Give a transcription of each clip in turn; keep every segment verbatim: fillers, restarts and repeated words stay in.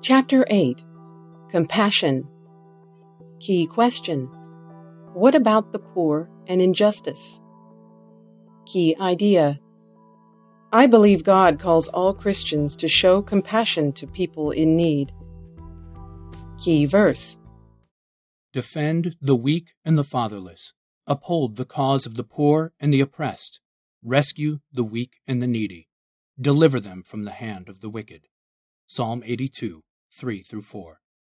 Chapter eight. Compassion. Key question: what about the poor and injustice? Key idea: I believe God calls all Christians to show compassion to people in need. Key verse: Defend the weak and the fatherless. Uphold the cause of the poor and the oppressed. Rescue the weak and the needy. Deliver them from the hand of the wicked. Psalm eighty-two, three through four.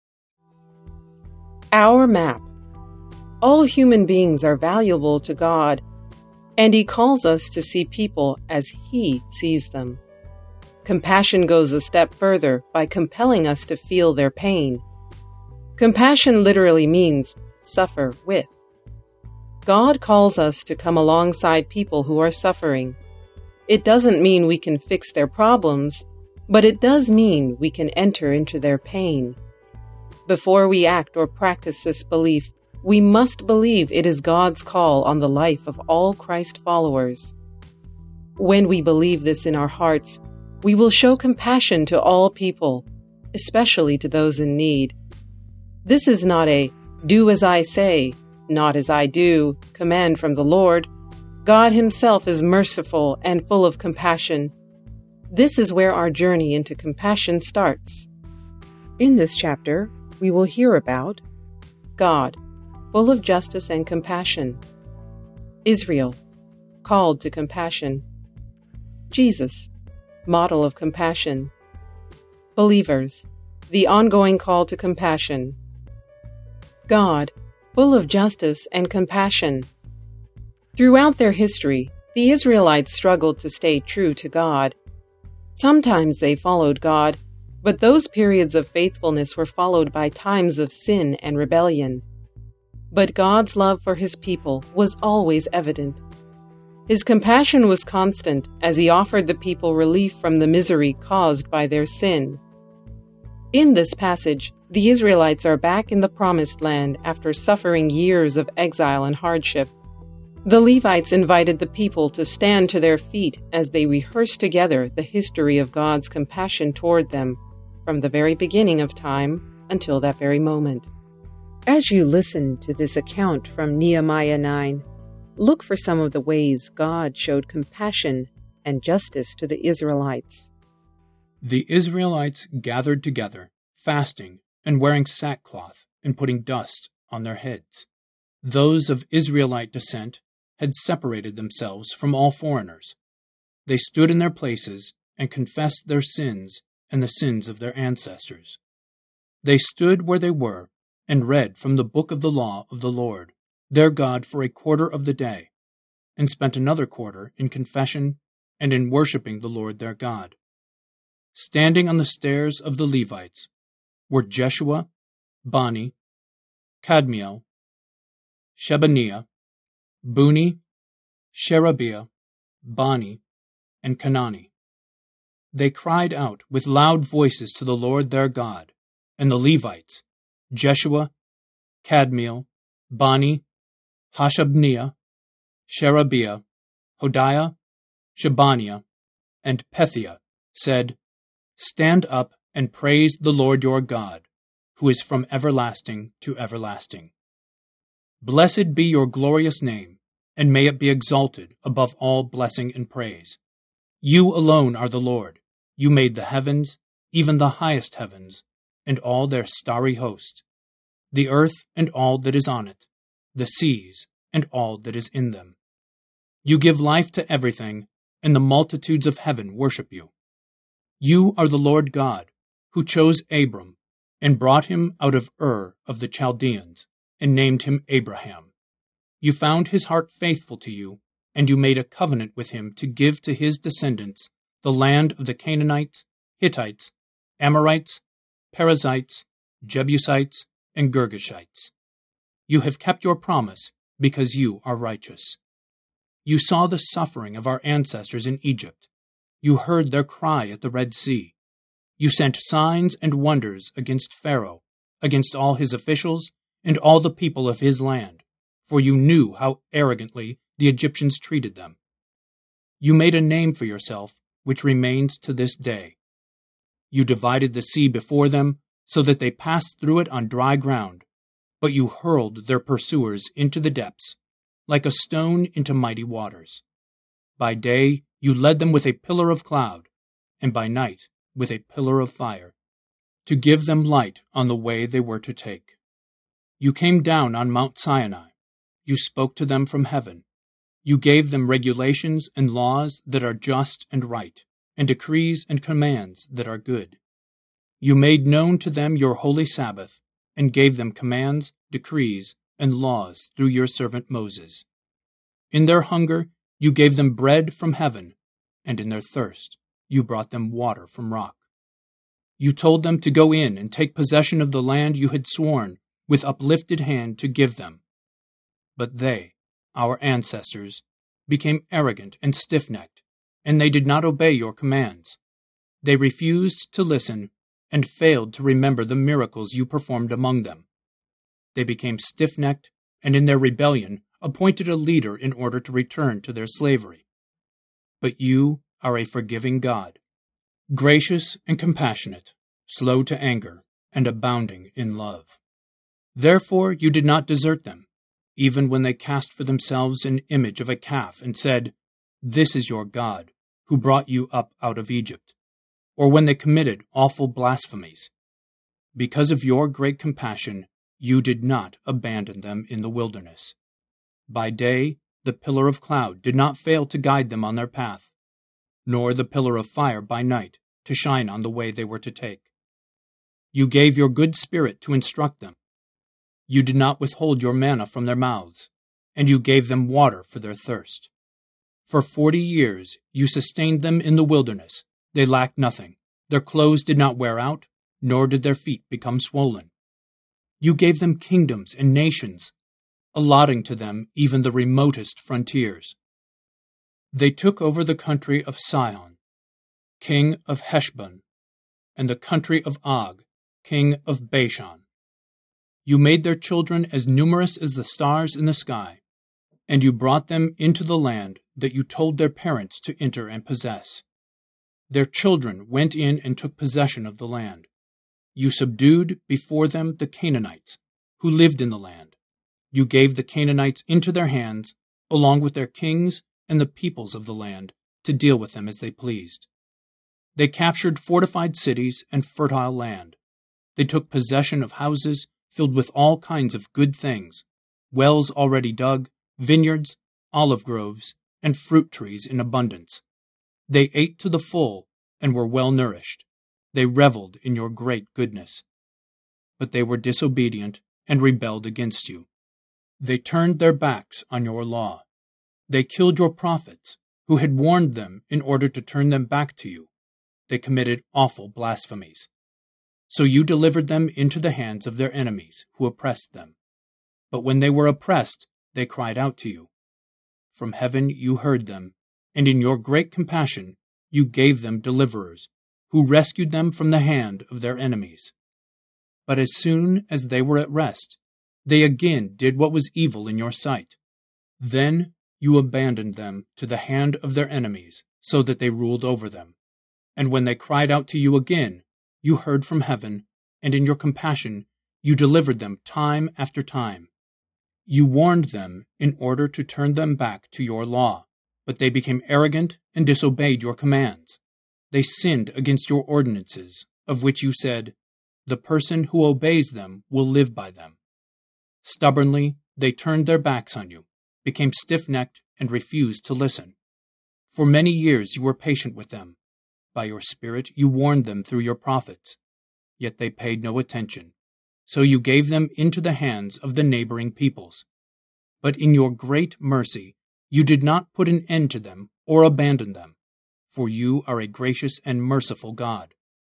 Our map. All human beings are valuable to God, and He calls us to see people as He sees them. Compassion goes a step further by compelling us to feel their pain. Compassion literally means suffer with. God calls us to come alongside people who are suffering. It doesn't mean we can fix their problems, but it does mean we can enter into their pain. Before we act or practice this belief, we must believe it is God's call on the life of all Christ followers. When we believe this in our hearts, we will show compassion to all people, especially to those in need. This is not a do as I say, not as I do command from the Lord. God Himself is merciful and full of compassion. This is where our journey into compassion starts. In this chapter, we will hear about God, full of justice and compassion; Israel, called to compassion; Jesus, model of compassion; believers, the ongoing call to compassion; God, full of justice and compassion. Throughout their history, the Israelites struggled to stay true to God. Sometimes they followed God, but those periods of faithfulness were followed by times of sin and rebellion. But God's love for His people was always evident. His compassion was constant as He offered the people relief from the misery caused by their sin. In this passage, the Israelites are back in the Promised Land after suffering years of exile and hardship. The Levites invited the people to stand to their feet as they rehearsed together the history of God's compassion toward them, from the very beginning of time until that very moment. As you listen to this account from Nehemiah nine, look for some of the ways God showed compassion and justice to the Israelites. The Israelites gathered together, fasting and wearing sackcloth and putting dust on their heads. Those of Israelite descent had separated themselves from all foreigners. They stood in their places and confessed their sins and the sins of their ancestors. They stood where they were and read from the book of the law of the Lord, their God, for a quarter of the day, and spent another quarter in confession and in worshiping the Lord their God. Standing on the stairs of the Levites were Jeshua, Bani, Kadmiel, Shebaniah, Buni, Sherebiah, Bani, and Kanani. They cried out with loud voices to the Lord their God, and the Levites, Jeshua, Kadmiel, Bani, Hashabniah, Sherebiah, Hodiah, Shebaniah, and Pethiah, said, Stand up and praise the Lord your God, who is from everlasting to everlasting. Blessed be your glorious name, and may it be exalted above all blessing and praise. You alone are the Lord. You made the heavens, even the highest heavens, and all their starry host, the earth and all that is on it, the seas and all that is in them. You give life to everything, and the multitudes of heaven worship you. You are the Lord God, who chose Abram, and brought him out of Ur of the Chaldeans, and named him Abraham. You found his heart faithful to you, and you made a covenant with him to give to his descendants the land of the Canaanites, Hittites, Amorites, Perizzites, Jebusites, and Girgashites. You have kept your promise because you are righteous. You saw the suffering of our ancestors in Egypt. You heard their cry at the Red Sea. You sent signs and wonders against Pharaoh, against all his officials, and all the people of his land, for you knew how arrogantly the Egyptians treated them. You made a name for yourself, which remains to this day. You divided the sea before them, so that they passed through it on dry ground, but you hurled their pursuers into the depths, like a stone into mighty waters. By day you led them with a pillar of cloud, and by night with a pillar of fire, to give them light on the way they were to take. You came down on Mount Sinai. You spoke to them from heaven. You gave them regulations and laws that are just and right, and decrees and commands that are good. You made known to them your holy Sabbath, and gave them commands, decrees, and laws through your servant Moses. In their hunger you gave them bread from heaven, and in their thirst you brought them water from rock. You told them to go in and take possession of the land you had sworn with uplifted hand to give them. But they, our ancestors, became arrogant and stiff-necked, and they did not obey your commands. They refused to listen and failed to remember the miracles you performed among them. They became stiff-necked, and in their rebellion appointed a leader in order to return to their slavery. But you are a forgiving God, gracious and compassionate, slow to anger, and abounding in love. Therefore you did not desert them, even when they cast for themselves an image of a calf and said, "This is your God, who brought you up out of Egypt," or when they committed awful blasphemies. Because of your great compassion, you did not abandon them in the wilderness. By day, the pillar of cloud did not fail to guide them on their path, nor the pillar of fire by night to shine on the way they were to take. You gave your good spirit to instruct them. You did not withhold your manna from their mouths, and you gave them water for their thirst. For forty years you sustained them in the wilderness. They lacked nothing. Their clothes did not wear out, nor did their feet become swollen. You gave them kingdoms and nations, allotting to them even the remotest frontiers. They took over the country of Sihon, king of Heshbon, and the country of Og, king of Bashan. You made their children as numerous as the stars in the sky, and you brought them into the land that you told their parents to enter and possess. Their children went in and took possession of the land. You subdued before them the Canaanites, who lived in the land. You gave the Canaanites into their hands, along with their kings and the peoples of the land, to deal with them as they pleased. They captured fortified cities and fertile land. They took possession of houses filled with all kinds of good things, wells already dug, vineyards, olive groves, and fruit trees in abundance. They ate to the full and were well nourished. They reveled in your great goodness. But they were disobedient and rebelled against you. They turned their backs on your law. They killed your prophets, who had warned them in order to turn them back to you. They committed awful blasphemies. So you delivered them into the hands of their enemies, who oppressed them. But when they were oppressed, they cried out to you. From heaven you heard them, and in your great compassion you gave them deliverers, who rescued them from the hand of their enemies. But as soon as they were at rest, they again did what was evil in your sight. Then you abandoned them to the hand of their enemies, so that they ruled over them. And when they cried out to you again, you heard from heaven, and in your compassion you delivered them time after time. You warned them in order to turn them back to your law, but they became arrogant and disobeyed your commands. They sinned against your ordinances, of which you said, "The person who obeys them will live by them." Stubbornly, they turned their backs on you, became stiff-necked, and refused to listen. For many years you were patient with them. By your Spirit you warned them through your prophets. Yet they paid no attention. So you gave them into the hands of the neighboring peoples. But in your great mercy you did not put an end to them or abandon them, for you are a gracious and merciful God.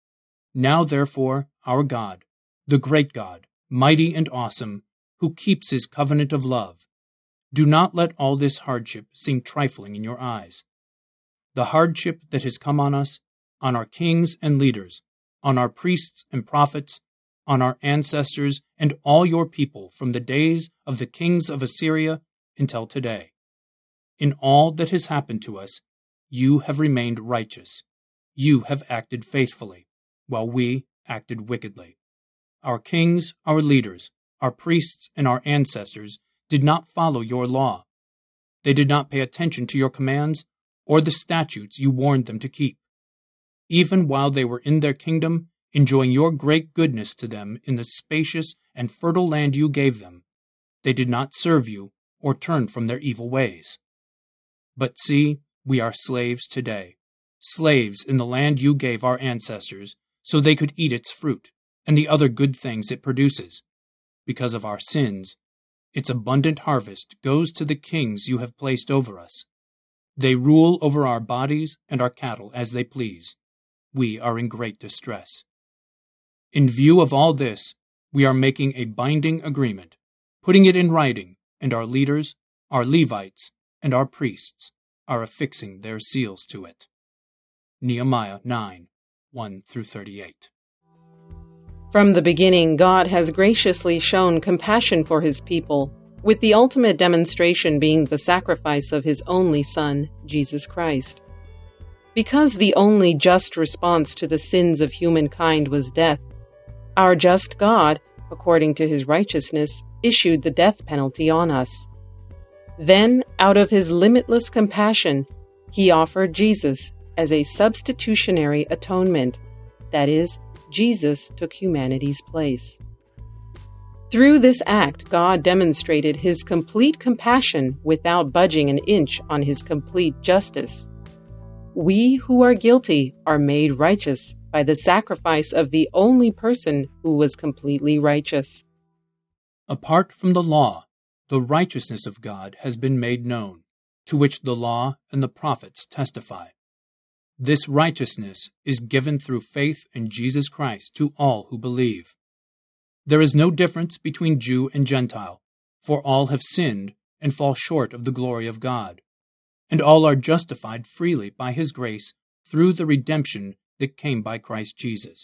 Now therefore, our God, the great God, mighty and awesome, who keeps his covenant of love, do not let all this hardship seem trifling in your eyes. The hardship that has come on us, on our kings and leaders, on our priests and prophets, on our ancestors and all your people from the days of the kings of Assyria until today. In all that has happened to us, you have remained righteous. You have acted faithfully, while we acted wickedly. Our kings, our leaders, our priests, and our ancestors did not follow your law. They did not pay attention to your commands or the statutes you warned them to keep. Even while they were in their kingdom, enjoying your great goodness to them in the spacious and fertile land you gave them, they did not serve you or turn from their evil ways. But see, we are slaves today, slaves in the land you gave our ancestors so they could eat its fruit and the other good things it produces. Because of our sins, its abundant harvest goes to the kings you have placed over us. They rule over our bodies and our cattle as they please. We are in great distress. In view of all this, we are making a binding agreement, putting it in writing, and our leaders, our Levites, and our priests are affixing their seals to it. Nehemiah nine, one through thirty-eight. From the beginning, God has graciously shown compassion for his people, with the ultimate demonstration being the sacrifice of his only Son, Jesus Christ. Because the only just response to the sins of humankind was death, our just God, according to his righteousness, issued the death penalty on us. Then, out of his limitless compassion, he offered Jesus as a substitutionary atonement. That is, Jesus took humanity's place. Through this act, God demonstrated his complete compassion without budging an inch on his complete justice. We who are guilty are made righteous by the sacrifice of the only person who was completely righteous. Apart from the law, the righteousness of God has been made known, to which the law and the prophets testify. This righteousness is given through faith in Jesus Christ to all who believe. There is no difference between Jew and Gentile, for all have sinned and fall short of the glory of God, and all are justified freely by his grace through the redemption that came by Christ Jesus.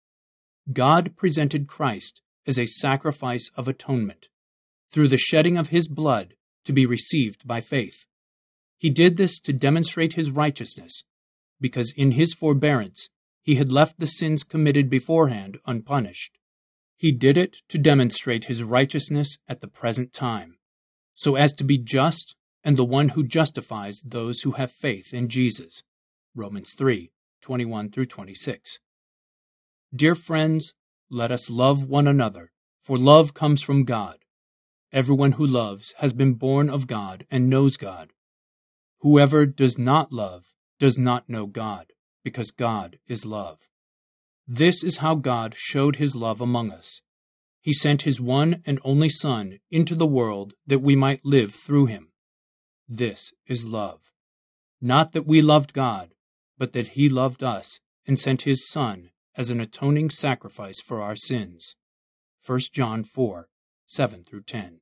God presented Christ as a sacrifice of atonement, through the shedding of his blood to be received by faith. He did this to demonstrate his righteousness, because in his forbearance he had left the sins committed beforehand unpunished. He did it to demonstrate his righteousness at the present time, so as to be just and the one who justifies those who have faith in Jesus. Romans three, twenty-one through twenty-six. Dear friends, let us love one another, for love comes from God. Everyone who loves has been born of God and knows God. Whoever does not love does not know God, because God is love. This is how God showed his love among us. He sent his one and only Son into the world that we might live through him. This is love. Not that we loved God, but that he loved us and sent his Son as an atoning sacrifice for our sins. First John four, seven through ten.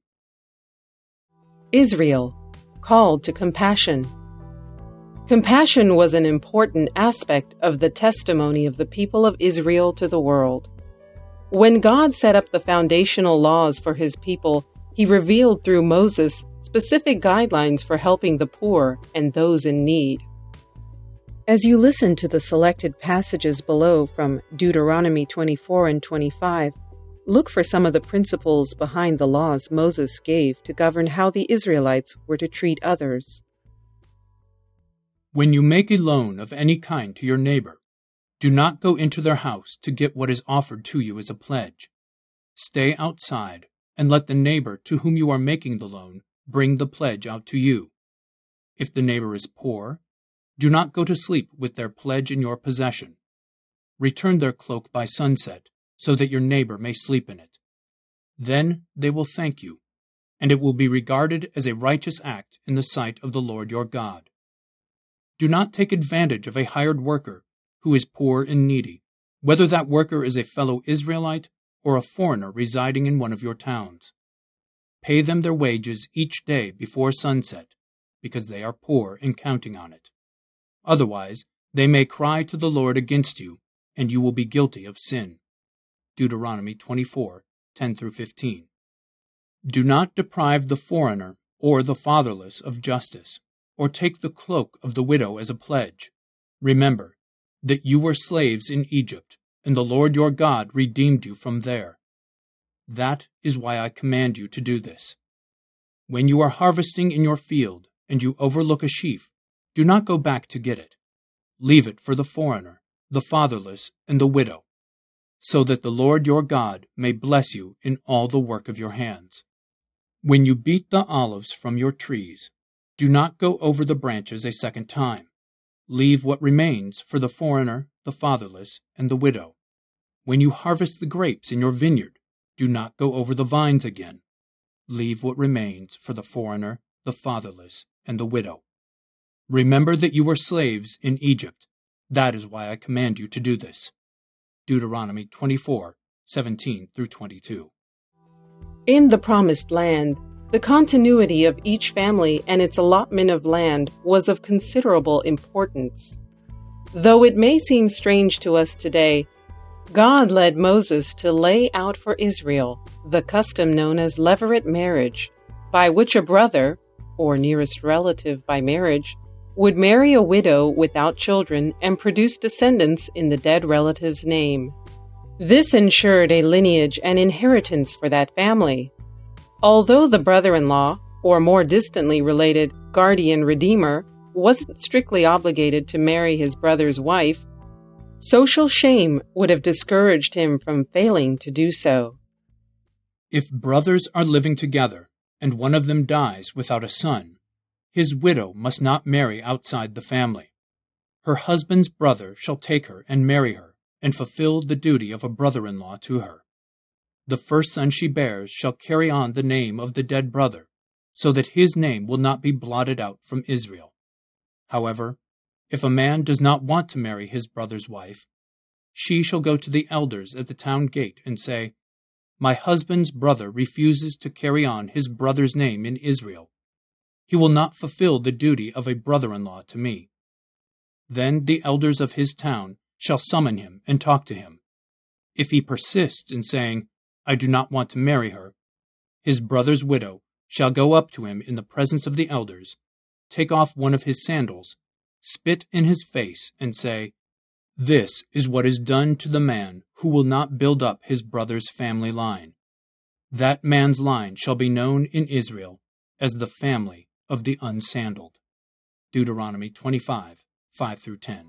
Israel, called to compassion. Compassion was an important aspect of the testimony of the people of Israel to the world. When God set up the foundational laws for his people, he revealed through Moses specific guidelines for helping the poor and those in need. As you listen to the selected passages below from Deuteronomy twenty-four and twenty-five, look for some of the principles behind the laws Moses gave to govern how the Israelites were to treat others. When you make a loan of any kind to your neighbor, do not go into their house to get what is offered to you as a pledge. Stay outside and let the neighbor to whom you are making the loan bring the pledge out to you. If the neighbor is poor, do not go to sleep with their pledge in your possession. Return their cloak by sunset, so that your neighbor may sleep in it. Then they will thank you, and it will be regarded as a righteous act in the sight of the Lord your God. Do not take advantage of a hired worker who is poor and needy, whether that worker is a fellow Israelite or a foreigner residing in one of your towns. Pay them their wages each day before sunset, because they are poor and counting on it. Otherwise, they may cry to the Lord against you, and you will be guilty of sin. Deuteronomy twenty-four, ten through fifteen. Do not deprive the foreigner or the fatherless of justice, or take the cloak of the widow as a pledge. Remember that you were slaves in Egypt, and the Lord your God redeemed you from there. That is why I command you to do this. When you are harvesting in your field, and you overlook a sheaf, do not go back to get it. Leave it for the foreigner, the fatherless, and the widow, so that the Lord your God may bless you in all the work of your hands. When you beat the olives from your trees, do not go over the branches a second time. Leave what remains for the foreigner, the fatherless, and the widow. When you harvest the grapes in your vineyard, do not go over the vines again. Leave what remains for the foreigner, the fatherless, and the widow. Remember that you were slaves in Egypt. That is why I command you to do this. Deuteronomy twenty-four, seventeen through twenty-two. In the Promised Land, the continuity of each family and its allotment of land was of considerable importance. Though it may seem strange to us today, God led Moses to lay out for Israel the custom known as levirate marriage, by which a brother, or nearest relative by marriage, would marry a widow without children and produce descendants in the dead relative's name. This ensured a lineage and inheritance for that family. Although the brother-in-law, or more distantly related guardian redeemer, wasn't strictly obligated to marry his brother's wife, social shame would have discouraged him from failing to do so. If brothers are living together, and one of them dies without a son, his widow must not marry outside the family. Her husband's brother shall take her and marry her, and fulfill the duty of a brother-in-law to her. The first son she bears shall carry on the name of the dead brother, so that his name will not be blotted out from Israel. However, if a man does not want to marry his brother's wife, she shall go to the elders at the town gate and say, "My husband's brother refuses to carry on his brother's name in Israel. He will not fulfill the duty of a brother-in-law to me." Then the elders of his town shall summon him and talk to him. If he persists in saying, "I do not want to marry her," his brother's widow shall go up to him in the presence of the elders, take off one of his sandals, spit in his face, and say, "This is what is done to the man who will not build up his brother's family line. That man's line shall be known in Israel as the family of the unsandaled." Deuteronomy twenty-five, five through ten.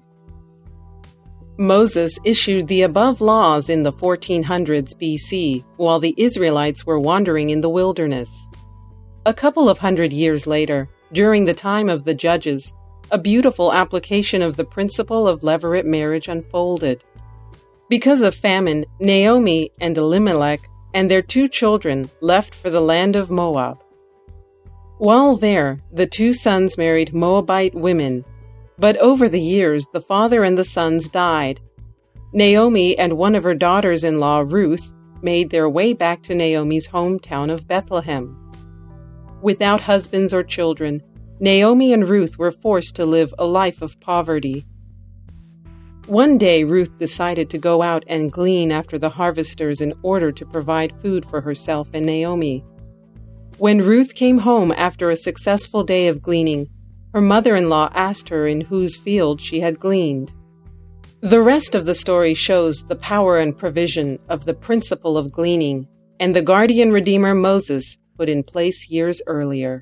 Moses issued the above laws in the fourteen hundreds B C while the Israelites were wandering in the wilderness. A couple of hundred years later, during the time of the Judges, a beautiful application of the principle of levirate marriage unfolded. Because of famine, Naomi and Elimelech and their two children left for the land of Moab. While there, the two sons married Moabite women, but over the years the father and the sons died. Naomi and one of her daughters-in-law, Ruth, made their way back to Naomi's hometown of Bethlehem. Without husbands or children, Naomi and Ruth were forced to live a life of poverty. One day, Ruth decided to go out and glean after the harvesters in order to provide food for herself and Naomi. When Ruth came home after a successful day of gleaning, her mother-in-law asked her in whose field she had gleaned. The rest of the story shows the power and provision of the principle of gleaning and the guardian redeemer Moses put in place years earlier.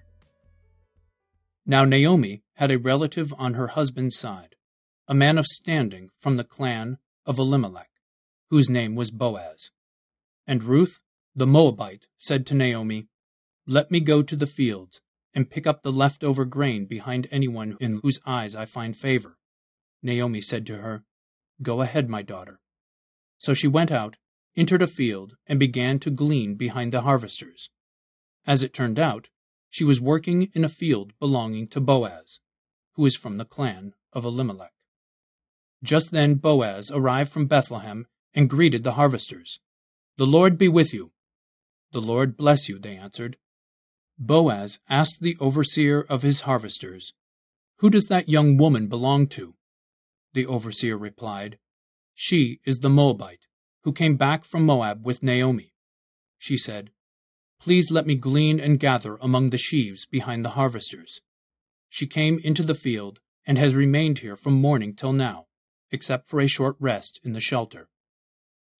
Now Naomi had a relative on her husband's side, a man of standing from the clan of Elimelech, whose name was Boaz. And Ruth, the Moabite, said to Naomi, "Let me go to the fields and pick up the leftover grain behind anyone in whose eyes I find favor." Naomi said to her, "Go ahead, my daughter." So she went out, entered a field, and began to glean behind the harvesters. As it turned out, she was working in a field belonging to Boaz, who was from the clan of Elimelech. Just then Boaz arrived from Bethlehem and greeted the harvesters. "The Lord be with you." "The Lord bless you," they answered. Boaz asked the overseer of his harvesters, "Who does that young woman belong to?" The overseer replied, "She is the Moabite, who came back from Moab with Naomi." She said, "Please let me glean and gather among the sheaves behind the harvesters." She came into the field and has remained here from morning till now, except for a short rest in the shelter.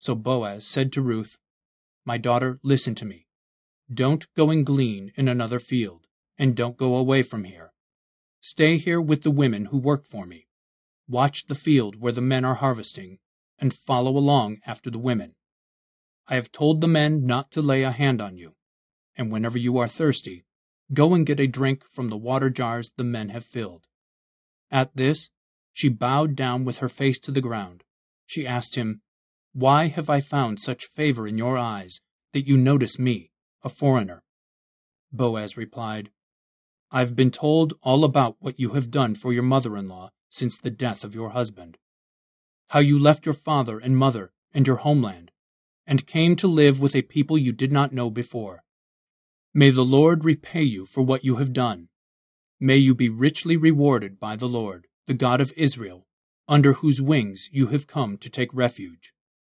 So Boaz said to Ruth, "My daughter, listen to me. Don't go and glean in another field, and don't go away from here. Stay here with the women who work for me. Watch the field where the men are harvesting, and follow along after the women. I have told the men not to lay a hand on you, and whenever you are thirsty, go and get a drink from the water jars the men have filled." At this, she bowed down with her face to the ground. She asked him, "Why have I found such favor in your eyes that you notice me, a foreigner?" Boaz replied, "I've been told all about what you have done for your mother-in-law since the death of your husband, how you left your father and mother and your homeland, and came to live with a people you did not know before. May the Lord repay you for what you have done. May you be richly rewarded by the Lord, the God of Israel, under whose wings you have come to take refuge."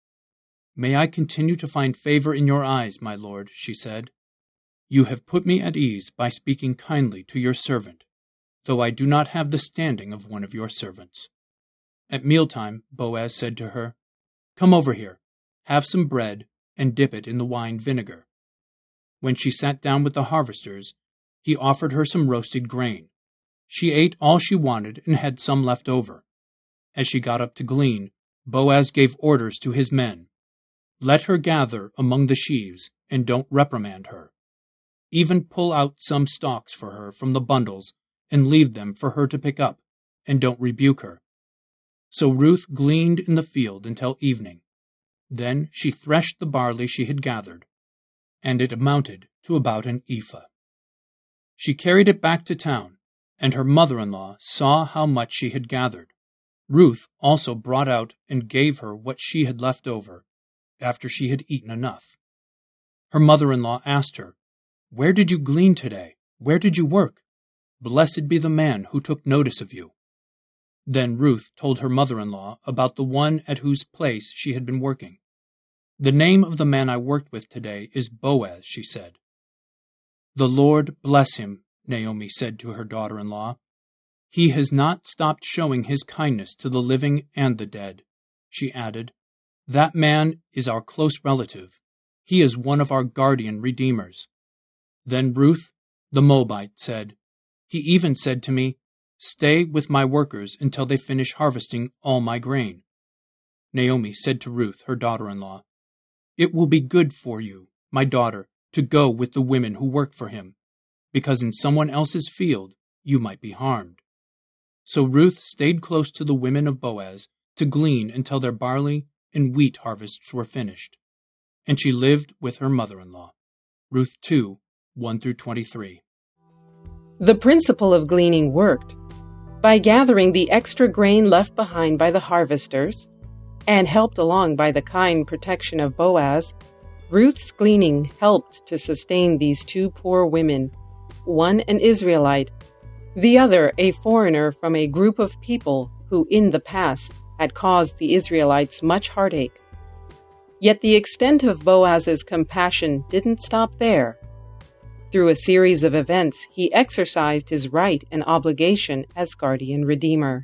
"May I continue to find favor in your eyes, my lord," she said. "You have put me at ease by speaking kindly to your servant, though I do not have the standing of one of your servants." At mealtime, Boaz said to her, "Come over here, have some bread, and dip it in the wine vinegar." When she sat down with the harvesters, he offered her some roasted grain. She ate all she wanted and had some left over. As she got up to glean, Boaz gave orders to his men, "Let her gather among the sheaves, and don't reprimand her. Even pull out some stalks for her from the bundles and leave them for her to pick up, and don't rebuke her." So Ruth gleaned in the field until evening. Then she threshed the barley she had gathered, and it amounted to about an ephah. She carried it back to town, and her mother-in-law saw how much she had gathered. Ruth also brought out and gave her what she had left over, after she had eaten enough. Her mother-in-law asked her, "Where did you glean today? Where did you work? Blessed be the man who took notice of you." Then Ruth told her mother-in-law about the one at whose place she had been working. "The name of the man I worked with today is Boaz," she said. "The Lord bless him," Naomi said to her daughter-in-law. "He has not stopped showing his kindness to the living and the dead." She added, "That man is our close relative. He is one of our guardian redeemers." Then Ruth, the Moabite, said, "He even said to me, 'Stay with my workers until they finish harvesting all my grain.'" Naomi said to Ruth, her daughter-in-law, "It will be good for you, my daughter, to go with the women who work for him, because in someone else's field you might be harmed." So Ruth stayed close to the women of Boaz to glean until their barley and wheat harvests were finished. And she lived with her mother-in-law. Ruth two, one through twenty-three. The principle of gleaning worked. By gathering the extra grain left behind by the harvesters, and helped along by the kind protection of Boaz, Ruth's gleaning helped to sustain these two poor women, one an Israelite, the other a foreigner from a group of people who in the past had caused the Israelites much heartache. Yet the extent of Boaz's compassion didn't stop there. Through a series of events, he exercised his right and obligation as guardian redeemer.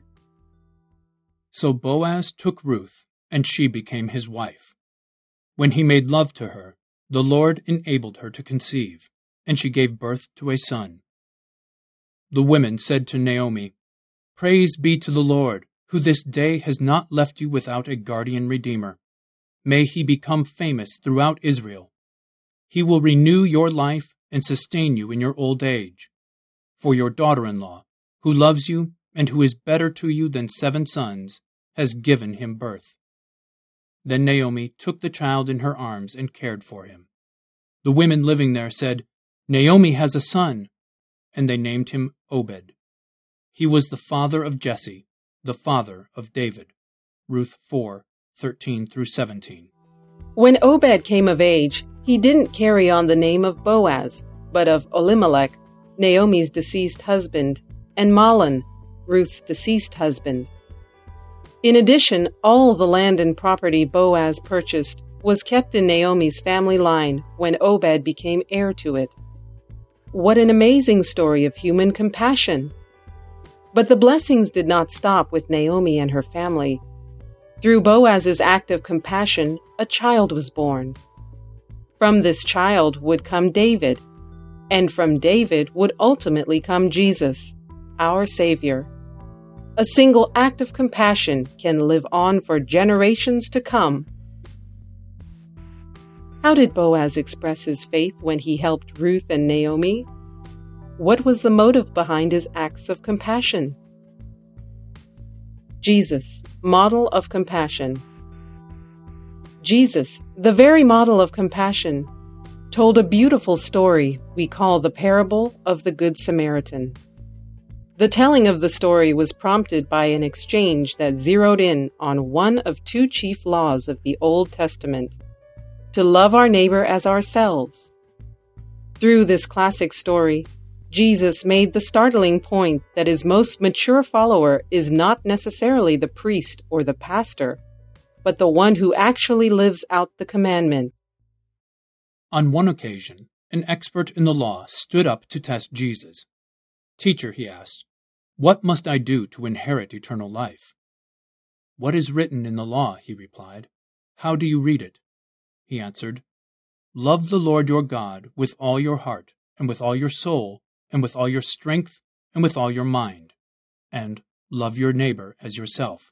So Boaz took Ruth, and she became his wife. When he made love to her, the Lord enabled her to conceive, and she gave birth to a son. The women said to Naomi, "Praise be to the Lord, who this day has not left you without a guardian redeemer. May he become famous throughout Israel. He will renew your life and sustain you in your old age. For your daughter-in-law, who loves you and who is better to you than seven sons, has given him birth." Then Naomi took the child in her arms and cared for him. The women living there said, "Naomi has a son," and they named him Obed. He was the father of Jesse, the father of David. Ruth four, thirteen through seventeen. When Obed came of age, he didn't carry on the name of Boaz, but of Elimelech, Naomi's deceased husband, and Mahlon, Ruth's deceased husband. In addition, all the land and property Boaz purchased was kept in Naomi's family line when Obed became heir to it. What an amazing story of human compassion! But the blessings did not stop with Naomi and her family. Through Boaz's act of compassion, a child was born. From this child would come David, and from David would ultimately come Jesus, our Savior. A single act of compassion can live on for generations to come. How did Boaz express his faith when he helped Ruth and Naomi? What was the motive behind his acts of compassion? Jesus, model of compassion. Jesus, the very model of compassion, told a beautiful story we call the parable of the Good Samaritan. The telling of the story was prompted by an exchange that zeroed in on one of two chief laws of the Old Testament: to love our neighbor as ourselves. Through this classic story, Jesus made the startling point that his most mature follower is not necessarily the priest or the pastor, but the one who actually lives out the commandment. On one occasion, an expert in the law stood up to test Jesus. "Teacher," he asked, "what must I do to inherit eternal life?" "What is written in the law?" he replied. "How do you read it?" He answered, "Love the Lord your God with all your heart, and with all your soul, and with all your strength, and with all your mind, and love your neighbor as yourself."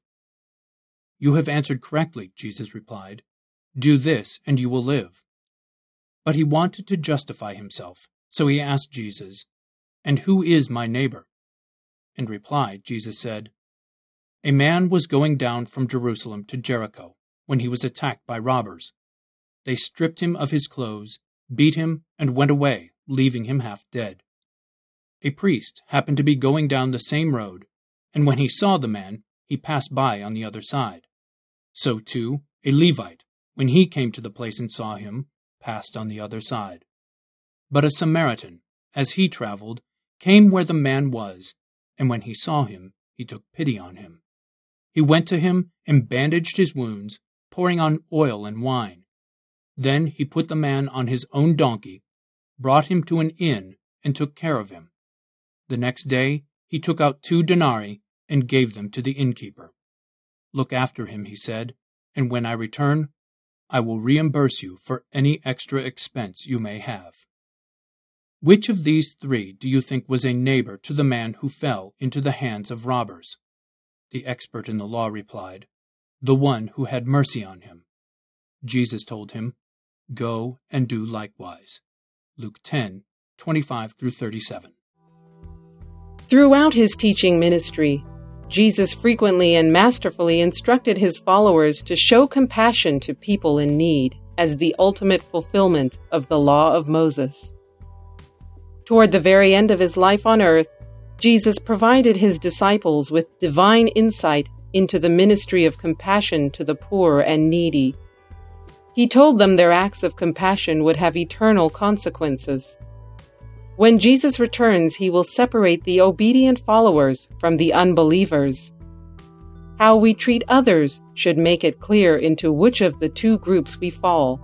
"You have answered correctly," Jesus replied. "Do this, and you will live." But he wanted to justify himself, so he asked Jesus, "And who is my neighbor?" In reply, Jesus said, "A man was going down from Jerusalem to Jericho when he was attacked by robbers. They stripped him of his clothes, beat him, and went away, leaving him half dead. A priest happened to be going down the same road, and when he saw the man, he passed by on the other side. So, too, a Levite, when he came to the place and saw him, passed on the other side. But a Samaritan, as he traveled, came where the man was, and when he saw him, he took pity on him. He went to him and bandaged his wounds, pouring on oil and wine. Then he put the man on his own donkey, brought him to an inn, and took care of him. The next day he took out two denarii and gave them to the innkeeper. 'Look after him,' he said, 'and when I return, I will reimburse you for any extra expense you may have.'" Which of these three do you think was a neighbor to the man who fell into the hands of robbers? The expert in the law replied, "The one who had mercy on him." Jesus told him, "Go and do likewise." Luke ten, twenty-five through thirty-seven. Throughout his teaching ministry, Jesus frequently and masterfully instructed his followers to show compassion to people in need as the ultimate fulfillment of the law of Moses. Toward the very end of his life on earth, Jesus provided his disciples with divine insight into the ministry of compassion to the poor and needy. He told them their acts of compassion would have eternal consequences. When Jesus returns, he will separate the obedient followers from the unbelievers. How we treat others should make it clear into which of the two groups we fall.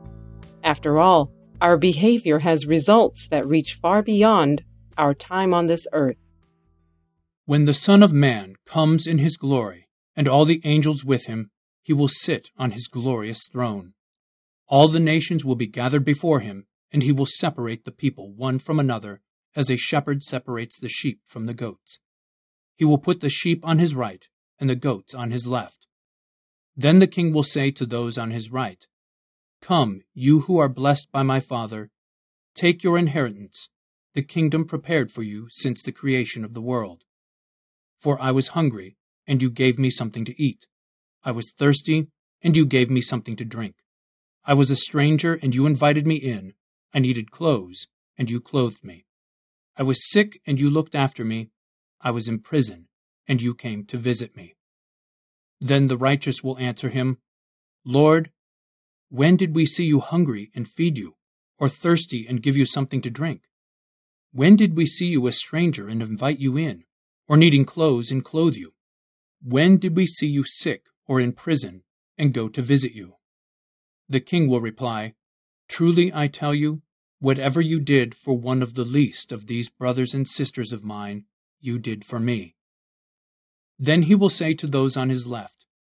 After all, our behavior has results that reach far beyond our time on this earth. When the Son of Man comes in his glory, and all the angels with him, he will sit on his glorious throne. All the nations will be gathered before him, and he will separate the people one from another, as a shepherd separates the sheep from the goats. He will put the sheep on his right, and the goats on his left. Then the king will say to those on his right, "Come, you who are blessed by my Father, take your inheritance, the kingdom prepared for you since the creation of the world. For I was hungry, and you gave me something to eat. I was thirsty, and you gave me something to drink. I was a stranger, and you invited me in. I needed clothes, and you clothed me. I was sick, and you looked after me. I was in prison, and you came to visit me." Then the righteous will answer him, "Lord, when did we see you hungry and feed you, or thirsty and give you something to drink? When did we see you a stranger and invite you in, or needing clothes and clothe you? When did we see you sick or in prison and go to visit you?" The king will reply, "Truly I tell you, whatever you did for one of the least of these brothers and sisters of mine, you did for me." Then he will say to those on his left,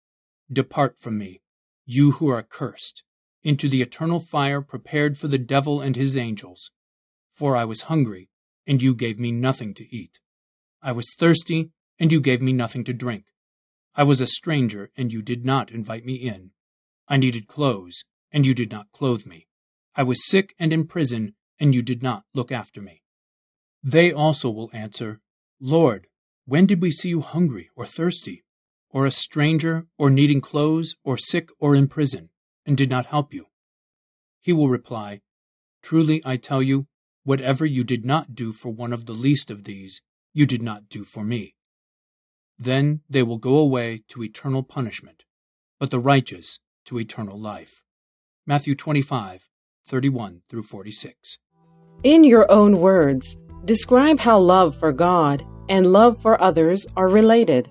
Depart from me, you who are cursed, into the eternal fire prepared for the devil and his angels. For I was hungry, and you gave me nothing to eat. I was thirsty, and you gave me nothing to drink. I was a stranger, and you did not invite me in. I needed clothes, and you did not clothe me. I was sick and in prison, and you did not look after me. They also will answer, Lord, when did we see you hungry or thirsty, or a stranger, or needing clothes, or sick or in prison, and did not help you? He will reply, Truly I tell you, whatever you did not do for one of the least of these, you did not do for me. Then they will go away to eternal punishment, but the righteous to eternal life. Matthew twenty-five, thirty-one through forty-six. In your own words, describe how love for God and love for others are related.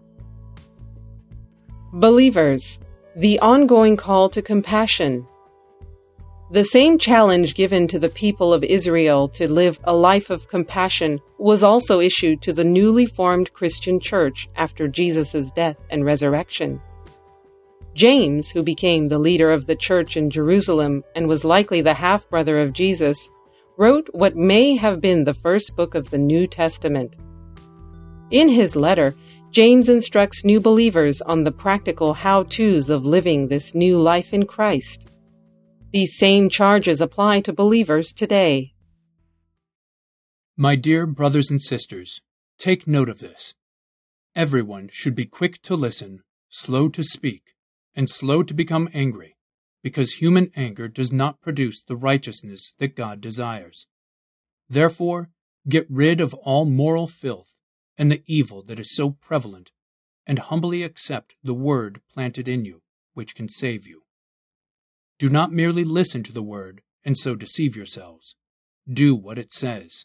Believers, the ongoing call to compassion. The same challenge given to the people of Israel to live a life of compassion was also issued to the newly formed Christian church after Jesus' death and resurrection. James, who became the leader of the church in Jerusalem and was likely the half-brother of Jesus, wrote what may have been the first book of the New Testament. In his letter, James instructs new believers on the practical how-tos of living this new life in Christ. These same charges apply to believers today. My dear brothers and sisters, take note of this. Everyone should be quick to listen, slow to speak, and slow to become angry, because human anger does not produce the righteousness that God desires. Therefore, get rid of all moral filth and the evil that is so prevalent, and humbly accept the word planted in you, which can save you. Do not merely listen to the word and so deceive yourselves. Do what it says.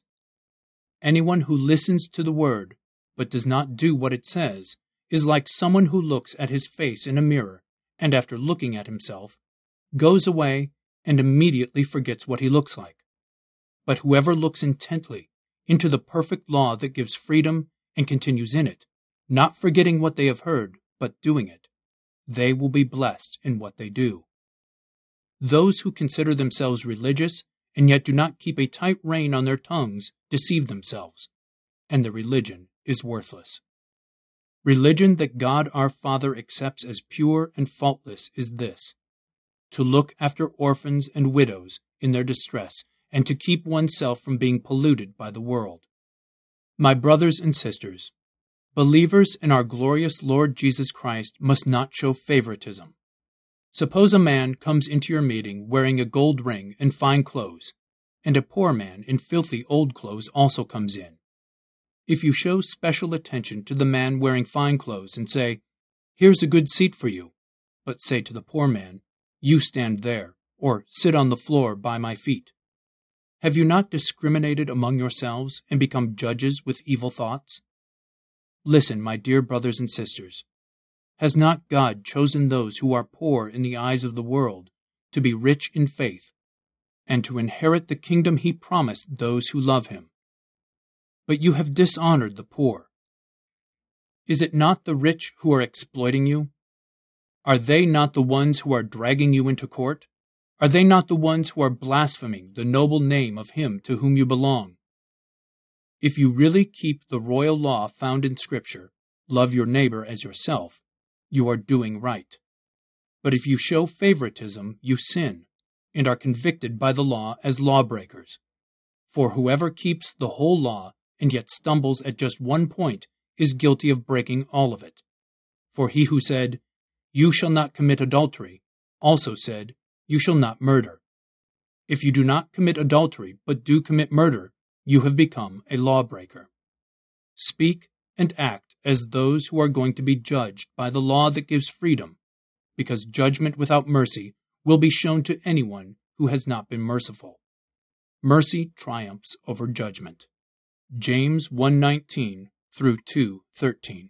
Anyone who listens to the word but does not do what it says is like someone who looks at his face in a mirror and after looking at himself, goes away and immediately forgets what he looks like. But whoever looks intently into the perfect law that gives freedom and continues in it, not forgetting what they have heard, but doing it, they will be blessed in what they do. Those who consider themselves religious and yet do not keep a tight rein on their tongues deceive themselves, and the religion is worthless. Religion that God our Father accepts as pure and faultless is this: to look after orphans and widows in their distress, and to keep oneself from being polluted by the world. My brothers and sisters, believers in our glorious Lord Jesus Christ must not show favoritism. Suppose a man comes into your meeting wearing a gold ring and fine clothes, and a poor man in filthy old clothes also comes in. If you show special attention to the man wearing fine clothes and say, "Here's a good seat for you," but say to the poor man, "You stand there," or "Sit on the floor by my feet," have you not discriminated among yourselves and become judges with evil thoughts? Listen, my dear brothers and sisters. Has not God chosen those who are poor in the eyes of the world to be rich in faith, and to inherit the kingdom he promised those who love him? But you have dishonored the poor. Is it not the rich who are exploiting you? Are they not the ones who are dragging you into court? Are they not the ones who are blaspheming the noble name of him to whom you belong? If you really keep the royal law found in Scripture, love your neighbor as yourself, you are doing right. But if you show favoritism, you sin, and are convicted by the law as lawbreakers. For whoever keeps the whole law and yet stumbles at just one point is guilty of breaking all of it. For he who said, "You shall not commit adultery," also said, "You shall not murder." If you do not commit adultery, but do commit murder, you have become a lawbreaker. Speak and act as those who are going to be judged by the law that gives freedom, because judgment without mercy will be shown to anyone who has not been merciful. Mercy triumphs over judgment. James one nineteen through two thirteen.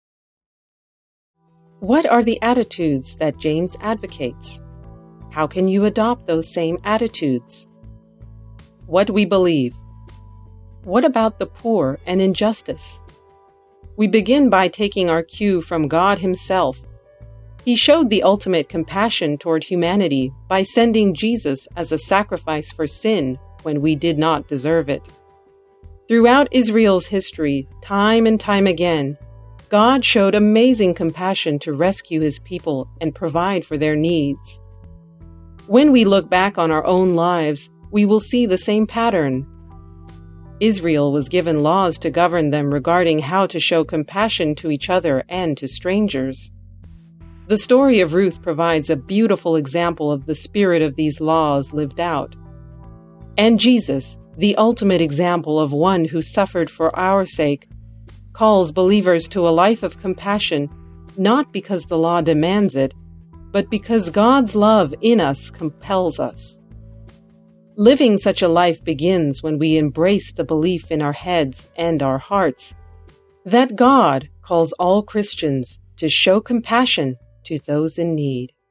What are the attitudes that James advocates? How can you adopt those same attitudes? What we believe. What about the poor and injustice? We begin by taking our cue from God Himself. He showed the ultimate compassion toward humanity by sending Jesus as a sacrifice for sin when we did not deserve it. Throughout Israel's history, time and time again, God showed amazing compassion to rescue His people and provide for their needs. When we look back on our own lives, we will see the same pattern. Israel was given laws to govern them regarding how to show compassion to each other and to strangers. The story of Ruth provides a beautiful example of the spirit of these laws lived out. And Jesus, the ultimate example of one who suffered for our sake, calls believers to a life of compassion, not because the law demands it, but because God's love in us compels us. Living such a life begins when we embrace the belief in our heads and our hearts that God calls all Christians to show compassion to those in need.